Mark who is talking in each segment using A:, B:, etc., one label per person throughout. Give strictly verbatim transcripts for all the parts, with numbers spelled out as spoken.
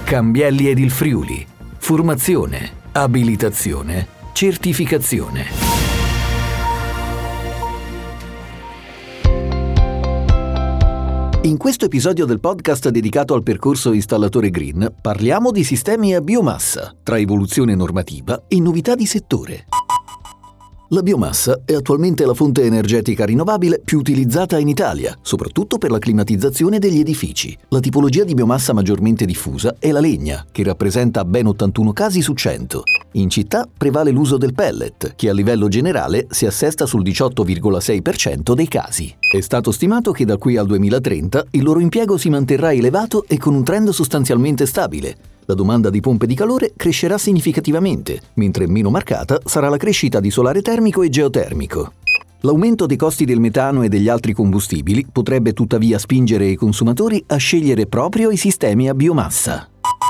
A: Cambielli ed il Friuli. Formazione, abilitazione, certificazione. In questo episodio del podcast dedicato al percorso installatore green parliamo di sistemi a biomassa, tra evoluzione normativa e novità di settore. La biomassa è attualmente la fonte energetica rinnovabile più utilizzata in Italia, soprattutto per la climatizzazione degli edifici. La tipologia di biomassa maggiormente diffusa è la legna, che rappresenta ben ottantuno casi su cento. In città prevale l'uso del pellet, che a livello generale si assesta sul diciotto virgola sei per cento dei casi. È stato stimato che da qui al duemilatrenta il loro impiego si manterrà elevato e con un trend sostanzialmente stabile. La domanda di pompe di calore crescerà significativamente, mentre meno marcata sarà la crescita di solare termico e geotermico. L'aumento dei costi del metano e degli altri combustibili potrebbe tuttavia spingere i consumatori a scegliere proprio i sistemi a biomassa.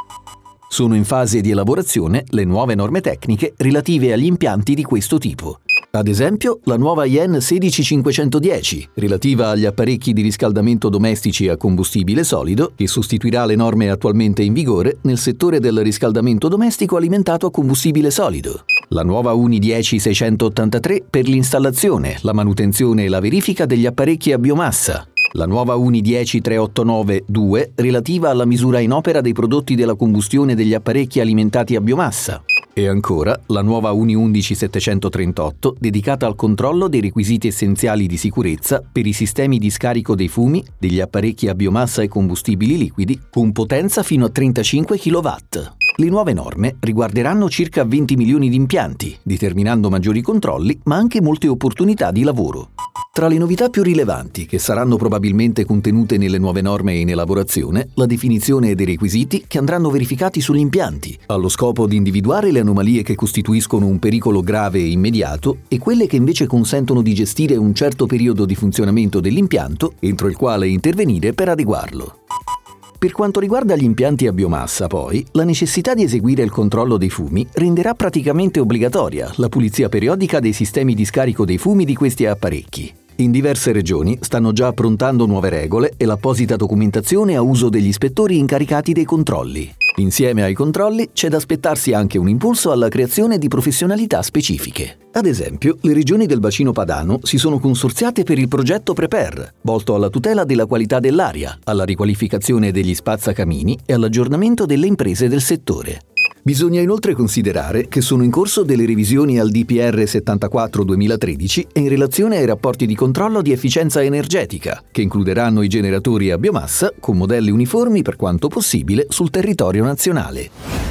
A: Sono in fase di elaborazione le nuove norme tecniche relative agli impianti di questo tipo. Ad esempio, la nuova I E N sedici cinquecentodieci, relativa agli apparecchi di riscaldamento domestici a combustibile solido, che sostituirà le norme attualmente in vigore nel settore del riscaldamento domestico alimentato a combustibile solido. La nuova U N I dieci seicentottantatré per l'installazione, la manutenzione e la verifica degli apparecchi a biomassa. La nuova U N I dieci trecentonovantanove due relativa alla misura in opera dei prodotti della combustione degli apparecchi alimentati a biomassa. E ancora la nuova U N I undici settecentotrentotto dedicata al controllo dei requisiti essenziali di sicurezza per i sistemi di scarico dei fumi degli apparecchi a biomassa e combustibili liquidi con potenza fino a trentacinque chilowatt. Le nuove norme riguarderanno circa venti milioni di impianti, determinando maggiori controlli ma anche molte opportunità di lavoro. Tra le novità più rilevanti, che saranno probabilmente contenute nelle nuove norme in elaborazione, la definizione dei requisiti che andranno verificati sugli impianti, allo scopo di individuare le anomalie che costituiscono un pericolo grave e immediato e quelle che invece consentono di gestire un certo periodo di funzionamento dell'impianto, entro il quale intervenire per adeguarlo. Per quanto riguarda gli impianti a biomassa, poi, la necessità di eseguire il controllo dei fumi renderà praticamente obbligatoria la pulizia periodica dei sistemi di scarico dei fumi di questi apparecchi. In diverse regioni stanno già approntando nuove regole e l'apposita documentazione a uso degli ispettori incaricati dei controlli. Insieme ai controlli c'è da aspettarsi anche un impulso alla creazione di professionalità specifiche. Ad esempio, le regioni del bacino padano si sono consorziate per il progetto Prepar, volto alla tutela della qualità dell'aria, alla riqualificazione degli spazzacamini e all'aggiornamento delle imprese del settore. Bisogna inoltre considerare che sono in corso delle revisioni al D P R settantaquattro duemilatredici e in relazione ai rapporti di controllo di efficienza energetica, che includeranno i generatori a biomassa con modelli uniformi per quanto possibile sul territorio nazionale.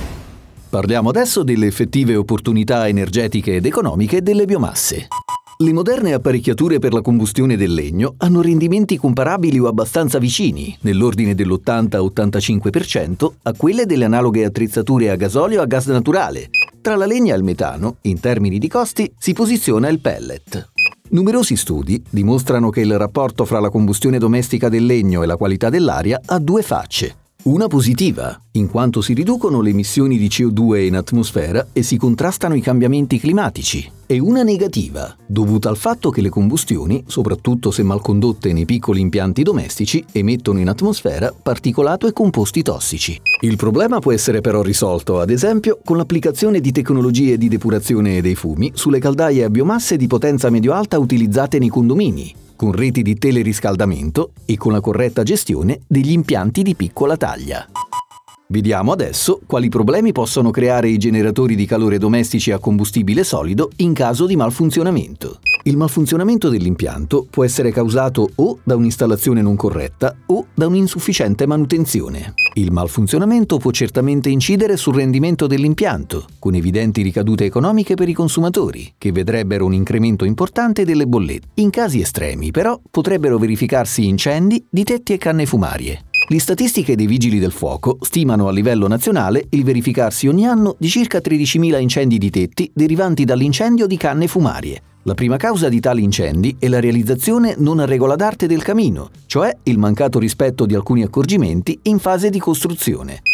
A: Parliamo adesso delle effettive opportunità energetiche ed economiche delle biomasse. Le moderne apparecchiature per la combustione del legno hanno rendimenti comparabili o abbastanza vicini, nell'ordine dell'ottanta ottantacinque per cento, a quelle delle analoghe attrezzature a gasolio o a gas naturale. Tra la legna e il metano, in termini di costi, si posiziona il pellet. Numerosi studi dimostrano che il rapporto fra la combustione domestica del legno e la qualità dell'aria ha due facce. Una positiva, in quanto si riducono le emissioni di C O due in atmosfera e si contrastano i cambiamenti climatici, e una negativa, dovuta al fatto che le combustioni, soprattutto se mal condotte nei piccoli impianti domestici, emettono in atmosfera particolato e composti tossici. Il problema può essere però risolto, ad esempio, con l'applicazione di tecnologie di depurazione dei fumi sulle caldaie a biomasse di potenza medio-alta utilizzate nei condomini, con reti di teleriscaldamento e con la corretta gestione degli impianti di piccola taglia. Vediamo adesso quali problemi possono creare i generatori di calore domestici a combustibile solido in caso di malfunzionamento. Il malfunzionamento dell'impianto può essere causato o da un'installazione non corretta o da un'insufficiente manutenzione. Il malfunzionamento può certamente incidere sul rendimento dell'impianto, con evidenti ricadute economiche per i consumatori, che vedrebbero un incremento importante delle bollette. In casi estremi, però, potrebbero verificarsi incendi di tetti e canne fumarie. Le statistiche dei Vigili del Fuoco stimano a livello nazionale il verificarsi ogni anno di circa tredicimila incendi di tetti derivanti dall'incendio di canne fumarie. La prima causa di tali incendi è la realizzazione non a regola d'arte del camino, cioè il mancato rispetto di alcuni accorgimenti in fase di costruzione.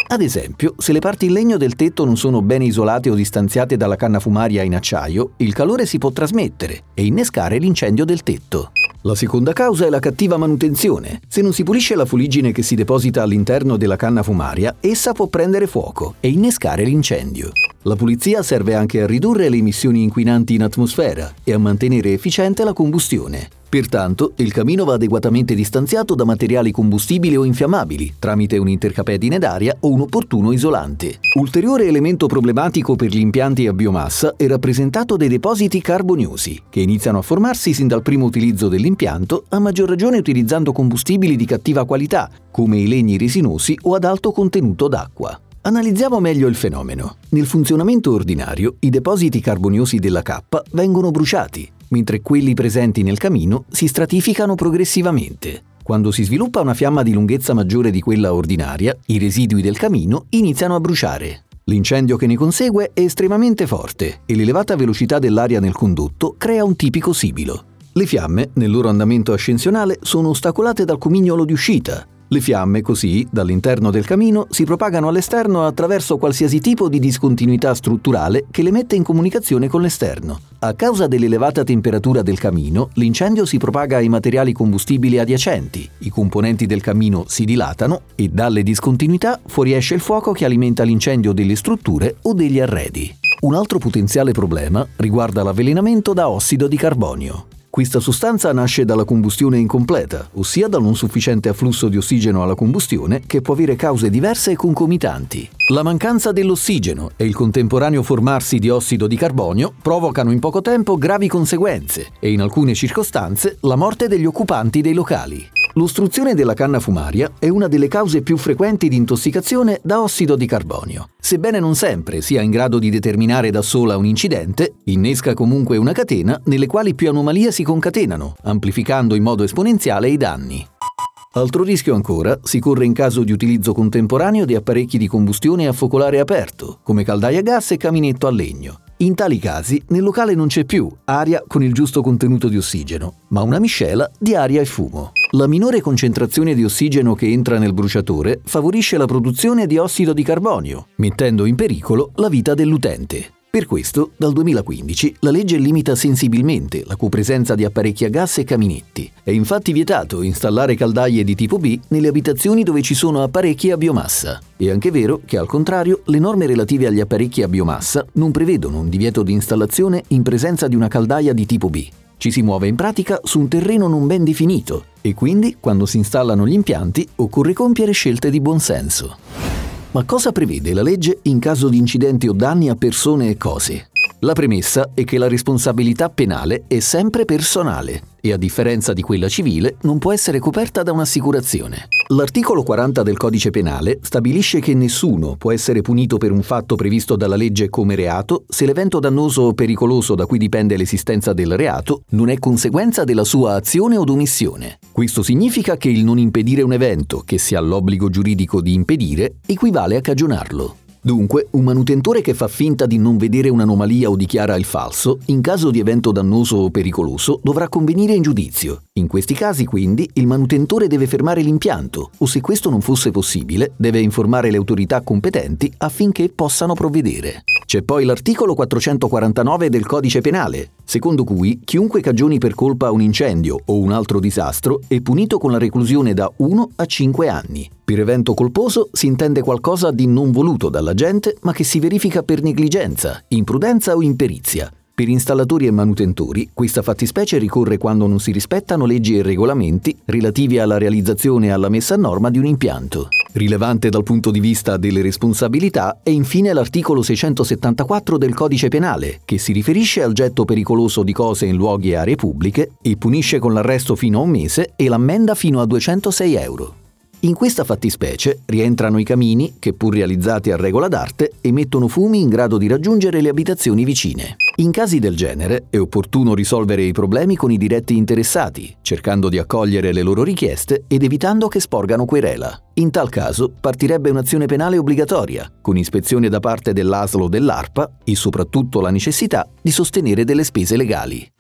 A: Ad esempio, se le parti in legno del tetto non sono bene isolate o distanziate dalla canna fumaria in acciaio, il calore si può trasmettere e innescare l'incendio del tetto. La seconda causa è la cattiva manutenzione. Se non si pulisce la fuliggine che si deposita all'interno della canna fumaria, essa può prendere fuoco e innescare l'incendio. La pulizia serve anche a ridurre le emissioni inquinanti in atmosfera e a mantenere efficiente la combustione. Pertanto, il camino va adeguatamente distanziato da materiali combustibili o infiammabili, tramite un'intercapedine d'aria o un opportuno isolante. Ulteriore elemento problematico per gli impianti a biomassa è rappresentato dai depositi carboniosi, che iniziano a formarsi sin dal primo utilizzo dell'impianto, a maggior ragione utilizzando combustibili di cattiva qualità, come i legni resinosi o ad alto contenuto d'acqua. Analizziamo meglio il fenomeno. Nel funzionamento ordinario, i depositi carboniosi della cappa vengono bruciati, mentre quelli presenti nel camino si stratificano progressivamente. Quando si sviluppa una fiamma di lunghezza maggiore di quella ordinaria, i residui del camino iniziano a bruciare. L'incendio che ne consegue è estremamente forte e l'elevata velocità dell'aria nel condotto crea un tipico sibilo. Le fiamme, nel loro andamento ascensionale, sono ostacolate dal comignolo di uscita. Le fiamme, così, dall'interno del camino, si propagano all'esterno attraverso qualsiasi tipo di discontinuità strutturale che le mette in comunicazione con l'esterno. A causa dell'elevata temperatura del camino, l'incendio si propaga ai materiali combustibili adiacenti, i componenti del camino si dilatano e dalle discontinuità fuoriesce il fuoco che alimenta l'incendio delle strutture o degli arredi. Un altro potenziale problema riguarda l'avvelenamento da ossido di carbonio. Questa sostanza nasce dalla combustione incompleta, ossia dal non sufficiente afflusso di ossigeno alla combustione, che può avere cause diverse e concomitanti. La mancanza dell'ossigeno e il contemporaneo formarsi di ossido di carbonio provocano in poco tempo gravi conseguenze e in alcune circostanze la morte degli occupanti dei locali. L'ostruzione della canna fumaria è una delle cause più frequenti di intossicazione da ossido di carbonio. Sebbene non sempre sia in grado di determinare da sola un incidente, innesca comunque una catena nelle quali più anomalie si concatenano, amplificando in modo esponenziale i danni. Altro rischio ancora si corre in caso di utilizzo contemporaneo di apparecchi di combustione a focolare aperto, come caldaia a gas e caminetto a legno. In tali casi, nel locale non c'è più aria con il giusto contenuto di ossigeno, ma una miscela di aria e fumo. La minore concentrazione di ossigeno che entra nel bruciatore favorisce la produzione di ossido di carbonio, mettendo in pericolo la vita dell'utente. Per questo, dal duemilaquindici, la legge limita sensibilmente la copresenza di apparecchi a gas e caminetti. È infatti vietato installare caldaie di tipo B nelle abitazioni dove ci sono apparecchi a biomassa. È anche vero che, al contrario, le norme relative agli apparecchi a biomassa non prevedono un divieto di installazione in presenza di una caldaia di tipo B. Ci si muove in pratica su un terreno non ben definito e quindi, quando si installano gli impianti, occorre compiere scelte di buonsenso. Ma cosa prevede la legge in caso di incidenti o danni a persone e cose? La premessa è che la responsabilità penale è sempre personale e, a differenza di quella civile, non può essere coperta da un'assicurazione. L'articolo quaranta del Codice Penale stabilisce che nessuno può essere punito per un fatto previsto dalla legge come reato se l'evento dannoso o pericoloso da cui dipende l'esistenza del reato non è conseguenza della sua azione o omissione. Questo significa che il non impedire un evento che si ha l'obbligo giuridico di impedire equivale a cagionarlo. Dunque, un manutentore che fa finta di non vedere un'anomalia o dichiara il falso, in caso di evento dannoso o pericoloso, dovrà convenire in giudizio. In questi casi, quindi, il manutentore deve fermare l'impianto, o se questo non fosse possibile, deve informare le autorità competenti affinché possano provvedere. C'è poi l'articolo quattrocentoquarantanove del Codice Penale, secondo cui chiunque cagioni per colpa un incendio o un altro disastro è punito con la reclusione da uno a cinque anni. Per evento colposo si intende qualcosa di non voluto dall'agente ma che si verifica per negligenza, imprudenza o imperizia. Per installatori e manutentori, questa fattispecie ricorre quando non si rispettano leggi e regolamenti relativi alla realizzazione e alla messa a norma di un impianto. Rilevante dal punto di vista delle responsabilità è infine l'articolo seicentosettantaquattro del Codice Penale, che si riferisce al getto pericoloso di cose in luoghi e aree pubbliche e punisce con l'arresto fino a un mese e l'ammenda fino a duecentosei euro. In questa fattispecie rientrano i camini che, pur realizzati a regola d'arte, emettono fumi in grado di raggiungere le abitazioni vicine. In casi del genere è opportuno risolvere i problemi con i diretti interessati, cercando di accogliere le loro richieste ed evitando che sporgano querela. In tal caso partirebbe un'azione penale obbligatoria, con ispezione da parte dell'A S L o dell'ARPA e soprattutto la necessità di sostenere delle spese legali.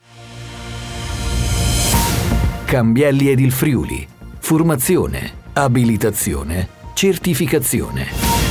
A: Cambielli ed il Friuli. Formazione, abilitazione, certificazione.